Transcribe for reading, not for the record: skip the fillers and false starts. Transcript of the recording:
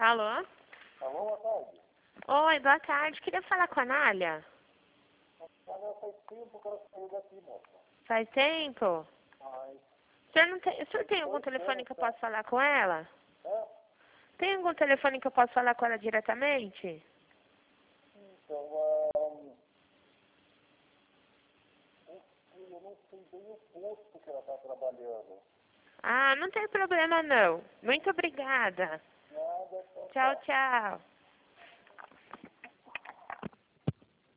Alô? Alô, boa tarde. Oi, boa tarde. Queria falar com a Nália. Olha, faz tempo que ela saiu daqui, moça. Faz tempo? Mas, O senhor tem algum telefone que eu possa falar com ela? é, Tem algum telefone que eu possa falar com ela diretamente? então, eu não sei bem o posto que ela está trabalhando. Ah, não tem problema não. Muito obrigada. Nada, Tchau, tchau.